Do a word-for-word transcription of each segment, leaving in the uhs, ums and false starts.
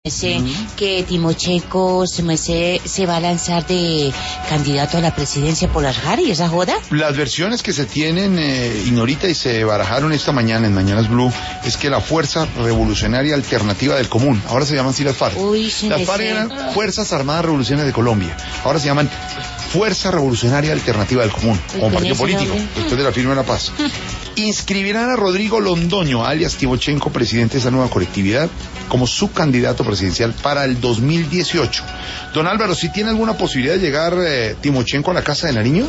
Sé que Timochenko se, me sé, se va a lanzar de candidato a la presidencia por las Jari, ¿esa joda? Las versiones que se tienen, eh, Ignorita, y se barajaron esta mañana en Mañanas Blue, es que la Fuerza Revolucionaria Alternativa del Común, ahora se llaman así las FARC. Uy, sí, las FARC eran Fuerzas Armadas Revolucionarias de Colombia, ahora se llaman Fuerza Revolucionaria Alternativa del Común, como partido político, después de la firma de la paz. Inscribirán a Rodrigo Londoño, alias Timochenko, presidente de esa nueva colectividad, como su candidato presidencial para el dos mil dieciocho. Don Álvaro, ¿sí tiene alguna posibilidad de llegar eh, Timochenko a la Casa de Nariño?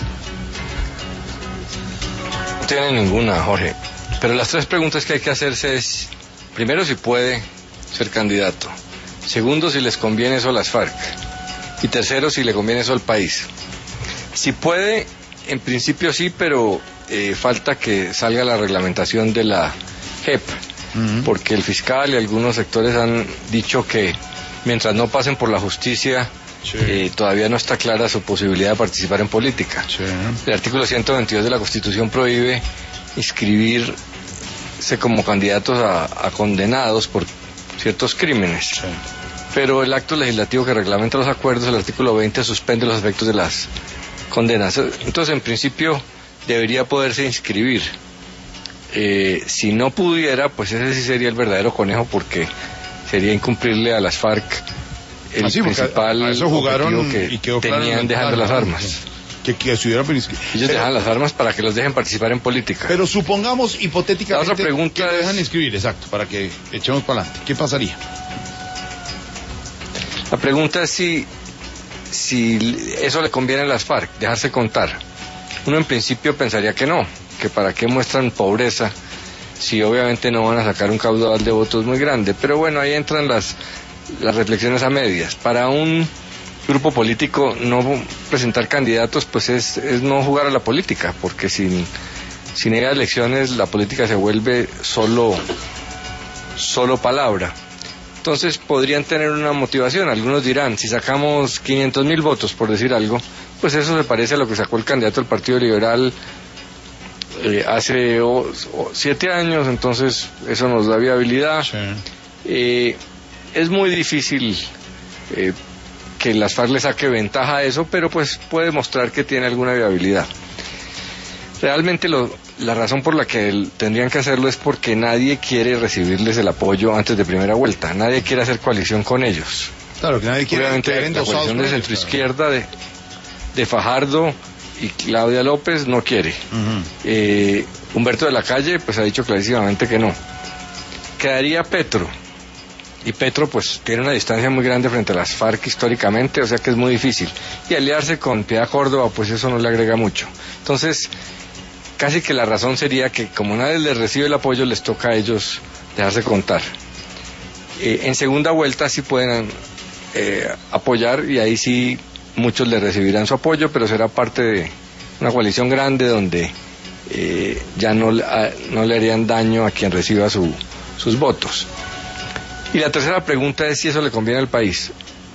No tiene ninguna, Jorge. Pero las tres preguntas que hay que hacerse es, primero, si puede ser candidato. Segundo, si les conviene eso a las FARC. Y tercero, si le conviene eso al país. Si puede, en principio sí, pero eh, falta que salga la reglamentación de la J E P. Uh-huh. Porque el fiscal y algunos sectores han dicho que mientras no pasen por la justicia, sí. eh, todavía no está clara su posibilidad de participar en política. Sí. El artículo ciento veintidós de la Constitución prohíbe inscribirse como candidatos a, a condenados por ciertos crímenes. Sí. Pero el acto legislativo que reglamenta los acuerdos, el artículo veinte, suspende los efectos de las condenas. Entonces, en principio, debería poderse inscribir. Eh, si no pudiera, pues ese sí sería el verdadero conejo, porque sería incumplirle a las FARC el ah, sí, principal a eso jugaron que y quedó tenían dejando las armas. Sí. Que, que estuvieran ellos pero, dejan las armas para que los dejen participar en política. Pero supongamos hipotéticamente la otra pregunta que lo dejan es, inscribir, exacto, para que echemos para adelante. ¿Qué pasaría? La pregunta es si si eso le conviene a las FARC, dejarse contar. Uno en principio pensaría que no, que para qué muestran pobreza si obviamente no van a sacar un caudal de votos muy grande. Pero bueno, ahí entran las, las reflexiones a medias. Para un grupo político no presentar candidatos pues es, es no jugar a la política, porque sin, sin ir a elecciones la política se vuelve solo, solo palabra. Entonces podrían tener una motivación. Algunos dirán, si sacamos quinientos mil votos, por decir algo, pues eso se parece a lo que sacó el candidato del Partido Liberal eh, hace oh, oh, siete años, entonces eso nos da viabilidad. Sí. Eh, es muy difícil eh, que las FARC le saque ventaja a eso, pero pues puede mostrar que tiene alguna viabilidad. Realmente lo, la razón por la que el, tendrían que hacerlo es porque nadie quiere recibirles el apoyo antes de primera vuelta, nadie quiere hacer coalición con ellos. Claro, que nadie quiere. Obviamente la coalición de centroizquierda de, de Fajardo y Claudia López no quiere. Uh-huh. eh, Humberto de la Calle pues ha dicho clarísimamente que no. Quedaría Petro, y Petro pues tiene una distancia muy grande frente a las FARC históricamente, o sea que es muy difícil, y aliarse con Piedad Córdoba pues eso no le agrega mucho. Entonces casi que la razón sería que como nadie les recibe el apoyo, les toca a ellos dejarse contar. Eh, en segunda vuelta sí pueden eh, apoyar, y ahí sí muchos le recibirán su apoyo, pero será parte de una coalición grande donde eh, ya no, a, no le harían daño a quien reciba su, sus votos. Y la tercera pregunta es si eso le conviene al país.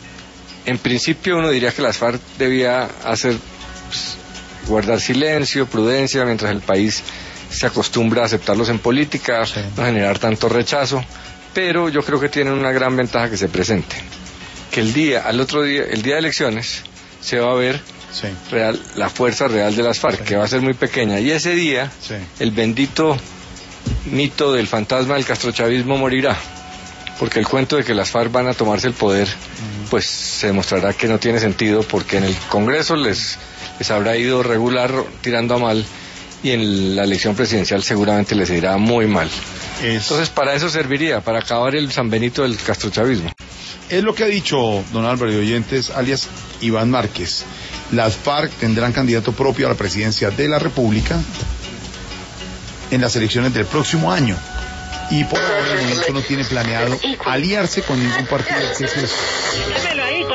En principio uno diría que las FARC debía hacer... Pues, guardar silencio, prudencia, mientras el país se acostumbra a aceptarlos en política, sí. No generar tanto rechazo, pero yo creo que tienen una gran ventaja que se presente, que el día, al otro día, el día de elecciones, se va a ver sí. real, la fuerza real de las FARC, sí. que va a ser muy pequeña, y ese día, sí. el bendito mito del fantasma del castrochavismo morirá, porque el cuento de que las FARC van a tomarse el poder, uh-huh. pues se demostrará que no tiene sentido, porque en el Congreso les... les habrá ido regular, tirando a mal, y en la elección presidencial seguramente les irá muy mal. Es... Entonces para eso serviría, para acabar el San Benito del castrochavismo. Es lo que ha dicho don Álvaro y oyentes, alias Iván Márquez. Las FARC tendrán candidato propio a la presidencia de la República en las elecciones del próximo año. Y por ahora el movimiento no tiene planeado aliarse con ningún partido.